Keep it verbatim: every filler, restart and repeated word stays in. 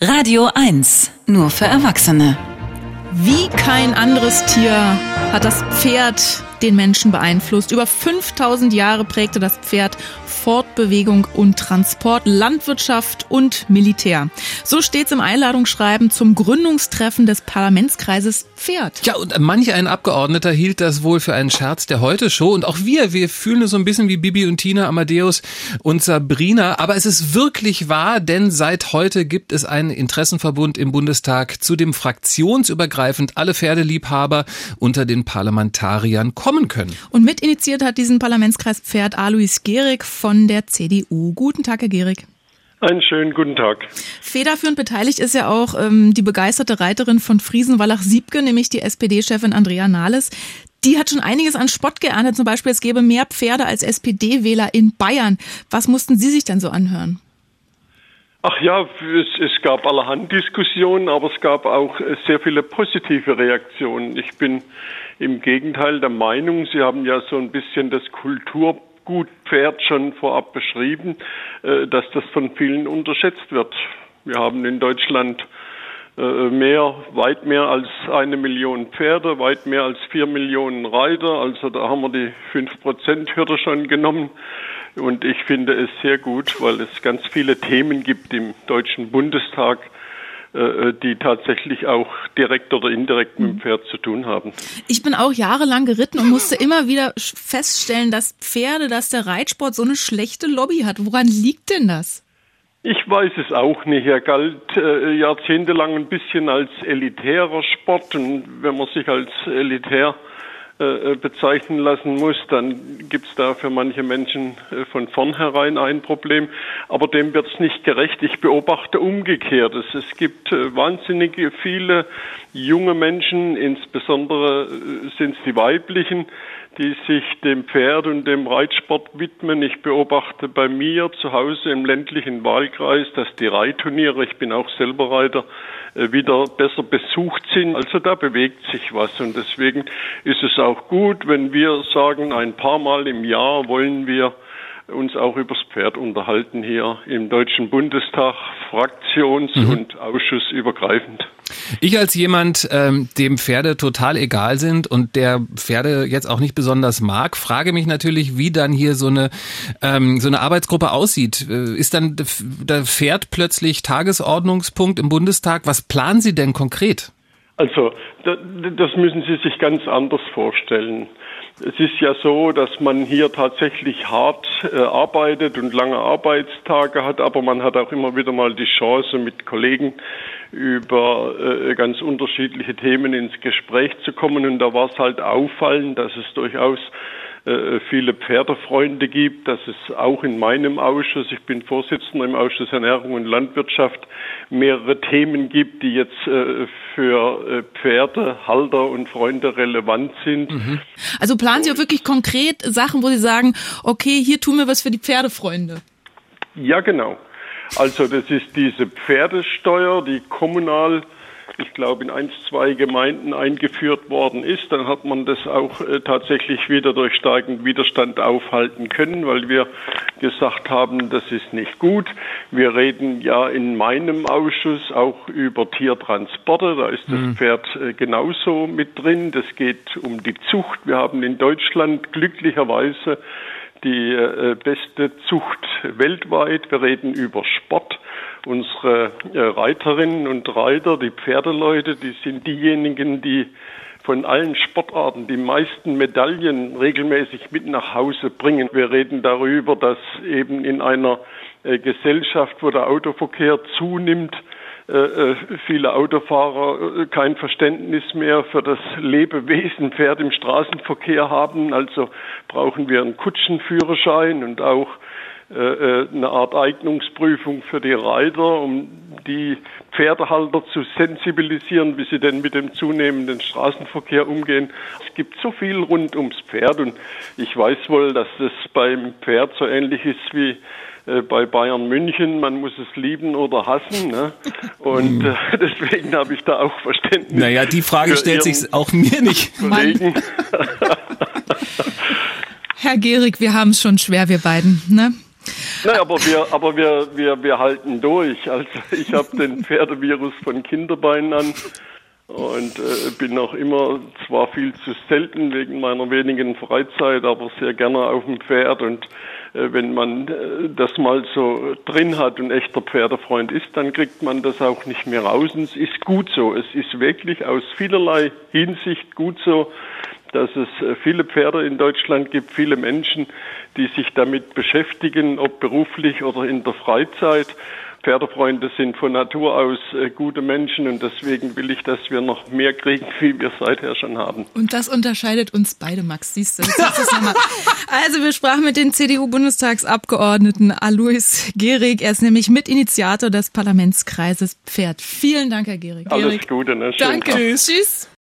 Radio eins, nur für Erwachsene. Wie kein anderes Tier hat das Pferd den Menschen beeinflusst. Über fünftausend Jahre prägte das Pferd Fortbewegung und Transport, Landwirtschaft und Militär. So steht's im Einladungsschreiben zum Gründungstreffen des Parlamentskreises Pferd. Ja, und manch ein Abgeordneter hielt das wohl für einen Scherz der Heute-Show. Und auch wir, wir fühlen es so ein bisschen wie Bibi und Tina, Amadeus und Sabrina. Aber es ist wirklich wahr, denn seit heute gibt es einen Interessenverbund im Bundestag, zu dem fraktionsübergreifend alle Pferdeliebhaber unter den Parlamentariern kommen können. Und mitinitiiert hat diesen Parlamentskreis Pferd Alois Gehrig von der C D U. Guten Tag, Herr Gehrig. Einen schönen guten Tag. Federführend beteiligt ist ja auch ähm, die begeisterte Reiterin von Friesenwallach-Siebke, nämlich die S P D-Chefin Andrea Nahles. Die hat schon einiges an Spott geerntet, zum Beispiel es gäbe mehr Pferde als S P D-Wähler in Bayern. Was mussten Sie sich denn so anhören? Ach ja, es, es gab allerhand Diskussionen, aber es gab auch sehr viele positive Reaktionen. Ich bin im Gegenteil der Meinung, Sie haben ja so ein bisschen das Kulturgut Pferd schon vorab beschrieben, dass das von vielen unterschätzt wird. Wir haben in Deutschland mehr, weit mehr als eine Million Pferde, weit mehr als vier Millionen Reiter. Also da haben wir die fünf Prozent Hürde schon genommen. Und ich finde es sehr gut, weil es ganz viele Themen gibt im Deutschen Bundestag, die tatsächlich auch direkt oder indirekt mit dem Pferd zu tun haben. Ich bin auch jahrelang geritten und musste immer wieder feststellen, dass Pferde, dass der Reitsport so eine schlechte Lobby hat. Woran liegt denn das? Ich weiß es auch nicht. Er galt äh, jahrzehntelang ein bisschen als elitärer Sport. Und wenn man sich als elitär äh, bezeichnen lassen muss, dann gibt es da für manche Menschen äh, von vornherein ein Problem. Aber dem wird es nicht gerecht. Ich beobachte umgekehrt. Es, es gibt äh, wahnsinnige viele junge Menschen, insbesondere äh, sind es die weiblichen, die sich dem Pferd und dem Reitsport widmen. Ich beobachte bei mir zu Hause im ländlichen Wahlkreis, dass die Reitturniere, ich bin auch selber Reiter, wieder besser besucht sind. Also da bewegt sich was und deswegen ist es auch gut, wenn wir sagen, ein paar Mal im Jahr wollen wir uns auch übers Pferd unterhalten hier im Deutschen Bundestag, fraktions- mhm. und ausschussübergreifend. Ich als jemand, ähm, dem Pferde total egal sind und der Pferde jetzt auch nicht besonders mag, frage mich natürlich, wie dann hier so eine ähm, so eine Arbeitsgruppe aussieht. Ist dann der Pferd plötzlich Tagesordnungspunkt im Bundestag? Was planen Sie denn konkret? Also, das müssen Sie sich ganz anders vorstellen. Es ist ja so, dass man hier tatsächlich hart äh, arbeitet und lange Arbeitstage hat, aber man hat auch immer wieder mal die Chance, mit Kollegen über äh, ganz unterschiedliche Themen ins Gespräch zu kommen. Und da war es halt auffallend, dass es durchaus äh, viele Pferdefreunde gibt, dass es auch in meinem Ausschuss, ich bin Vorsitzender im Ausschuss Ernährung und Landwirtschaft, mehrere Themen gibt, die jetzt äh, für äh, Pferdehalter und Freunde relevant sind. Mhm. Also planen Sie auch wirklich konkret Sachen, wo Sie sagen, okay, hier tun wir was für die Pferdefreunde? Ja, genau. Also das ist diese Pferdesteuer, die kommunal, ich glaube, in eins, zwei Gemeinden eingeführt worden ist. Dann hat man das auch äh, tatsächlich wieder durch starken Widerstand aufhalten können, weil wir gesagt haben, das ist nicht gut. Wir reden ja in meinem Ausschuss auch über Tiertransporte. Da ist das mhm. Pferd äh, genauso mit drin. Das geht um die Zucht. Wir haben in Deutschland glücklicherweise die äh, beste Zucht weltweit. Wir reden über Sport. Unsere äh, Reiterinnen und Reiter, die Pferdeleute, die sind diejenigen, die von allen Sportarten die meisten Medaillen regelmäßig mit nach Hause bringen. Wir reden darüber, dass eben in einer äh, Gesellschaft, wo der Autoverkehr zunimmt, äh, viele Autofahrer äh, kein Verständnis mehr für das Lebewesen Pferd im Straßenverkehr haben. Also brauchen wir einen Kutschenführerschein und auch eine Art Eignungsprüfung für die Reiter, um die Pferdehalter zu sensibilisieren, wie sie denn mit dem zunehmenden Straßenverkehr umgehen. Es gibt so viel rund ums Pferd und ich weiß wohl, dass das beim Pferd so ähnlich ist wie bei Bayern München. Man muss es lieben oder hassen, ne? Und äh, deswegen habe ich da auch Verständnis. Naja, die Frage stellt sich auch mir nicht. Kollegen. Herr Gehrig, wir haben es schon schwer, wir beiden, ne? Nein, aber wir, aber wir, wir, wir halten durch. Also ich habe den Pferdevirus von Kinderbeinen an und äh, bin auch immer, zwar viel zu selten wegen meiner wenigen Freizeit, aber sehr gerne auf dem Pferd. Und äh, wenn man äh, das mal so drin hat und echter Pferdefreund ist, dann kriegt man das auch nicht mehr raus. Und es ist gut so. Es ist wirklich aus vielerlei Hinsicht gut so, dass es viele Pferde in Deutschland gibt, viele Menschen, die sich damit beschäftigen, ob beruflich oder in der Freizeit. Pferdefreunde sind von Natur aus äh, gute Menschen und deswegen will ich, dass wir noch mehr kriegen, wie wir seither schon haben. Und das unterscheidet uns beide, Max, siehst du. Das nochmal. Also wir sprachen mit dem C D U-Bundestagsabgeordneten Alois Gehrig. Er ist nämlich Mitinitiator des Parlamentskreises Pferd. Vielen Dank, Herr Gehrig. Alles Gute. Ne? Danke. Tschüss.